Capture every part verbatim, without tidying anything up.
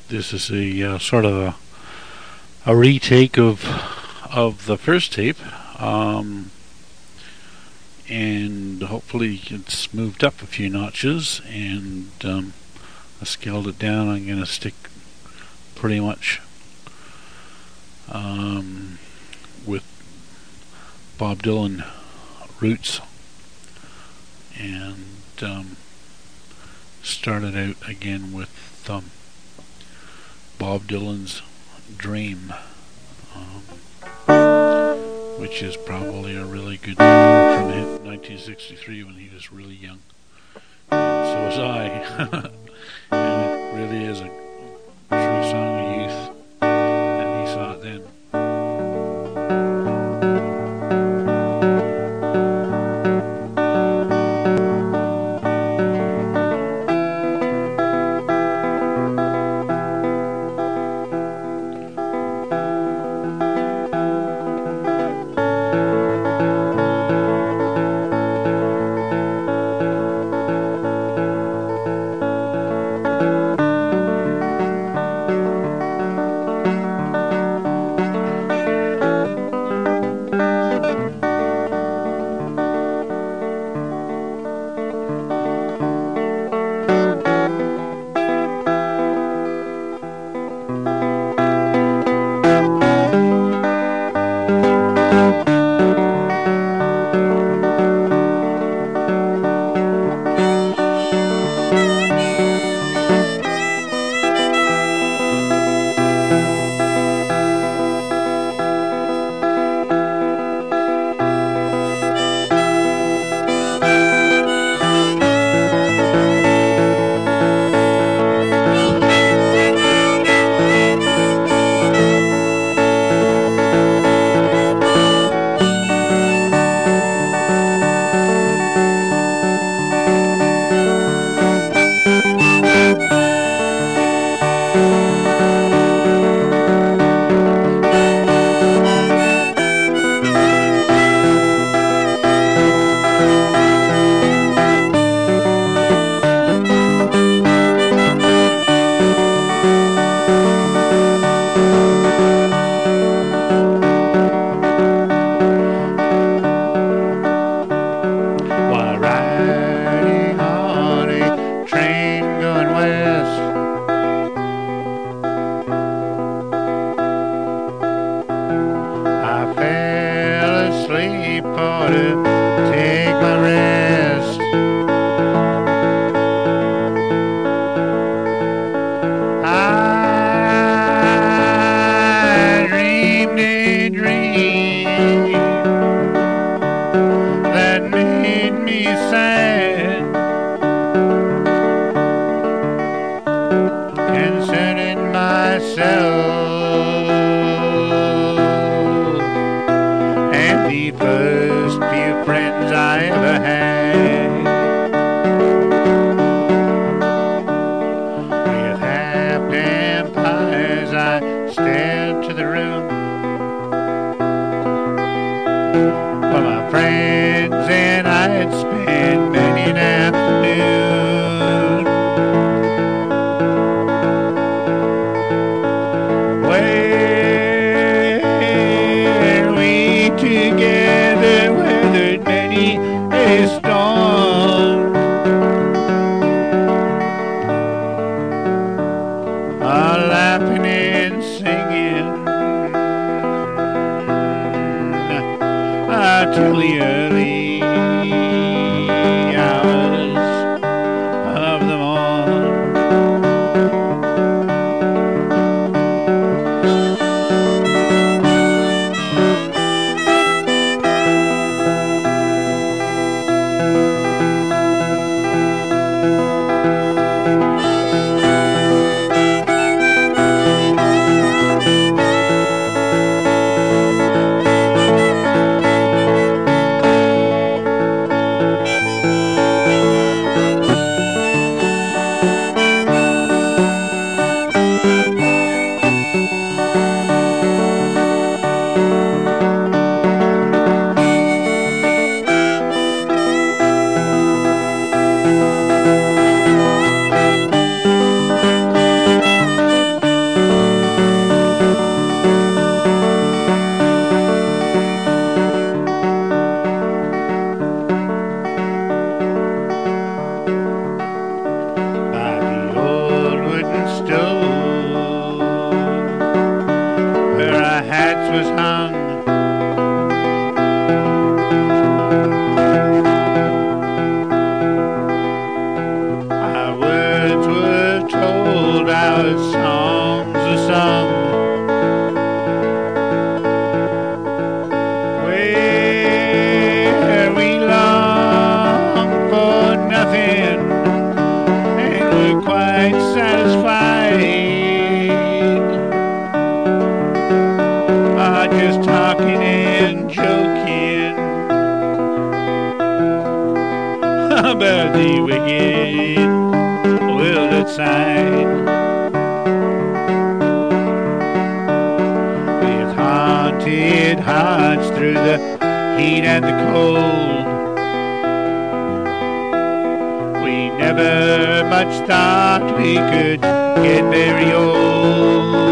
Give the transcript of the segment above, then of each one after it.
This is a uh, sort of a, a retake of of the first tape, um, and hopefully it's moved up a few notches, and um, I scaled it down. I'm going to stick pretty much um, with Bob Dylan roots, and um, started out again with um, Bob Dylan's Dream, um, which is probably a really good record from him, nineteen sixty-three, when he was really young. And so was I. And it really is a true song of youth, and he saw it then. hillside with haunted hearts through the heat and the cold. We never much thought we could get very old.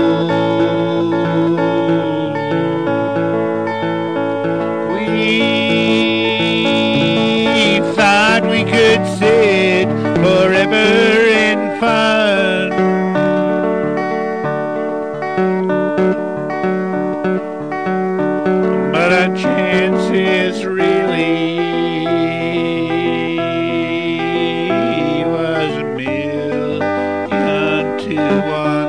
We thought we could sit forever in fun, but our chances really was a million to one.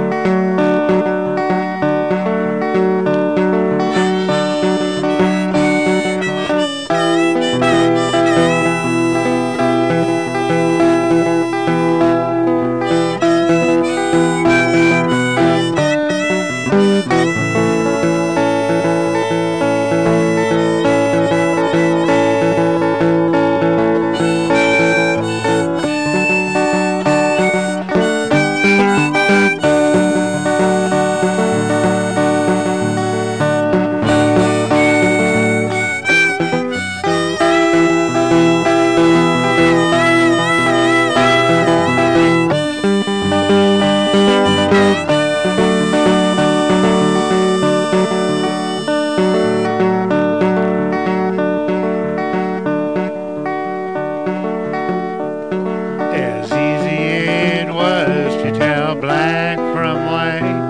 Black from white,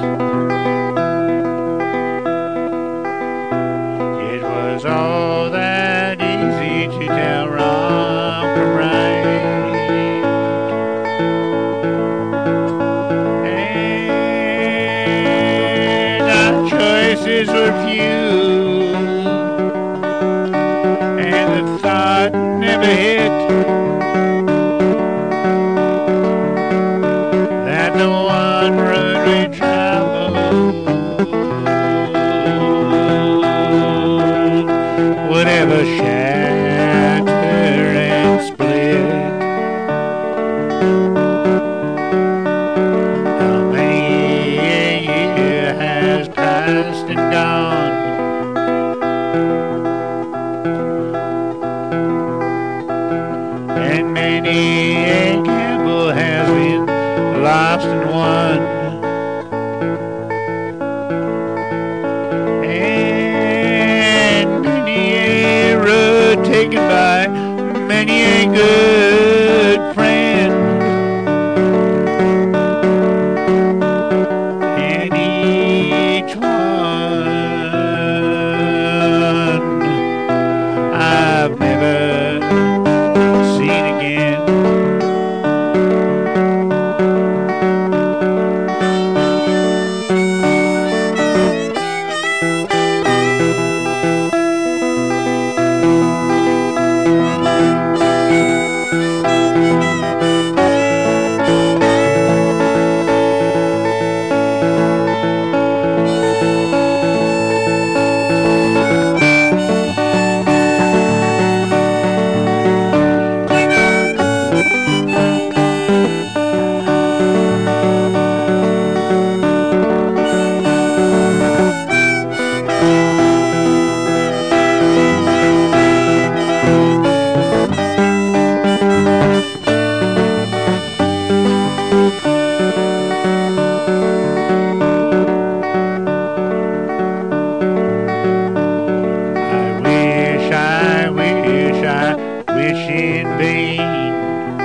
it was all that easy to tell wrong from right, and our choices were few, and the thought never hit that the one road we traveled would ever shatter and split. How many a year has passed and gone, and many a gamble has been lost and won, and many a road taken by many a good friend, and each one I've never seen again. Wish in vain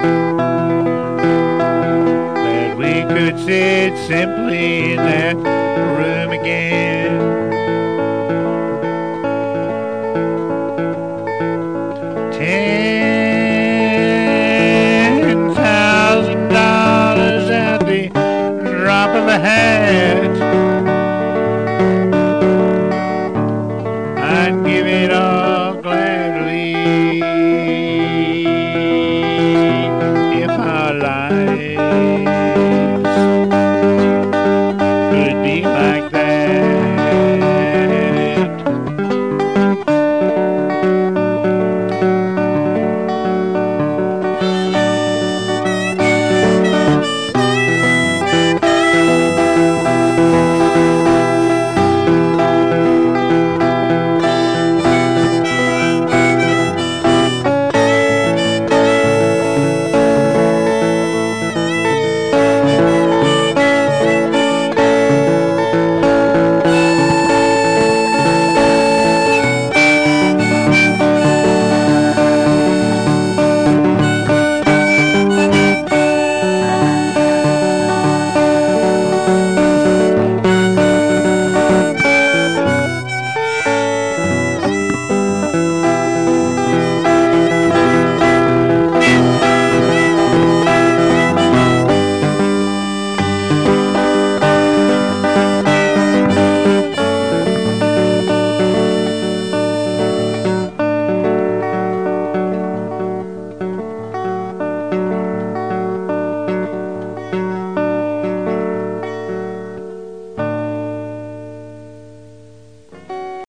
that we could sit simply in that room again. Ten thousand dollars at the drop of a hat.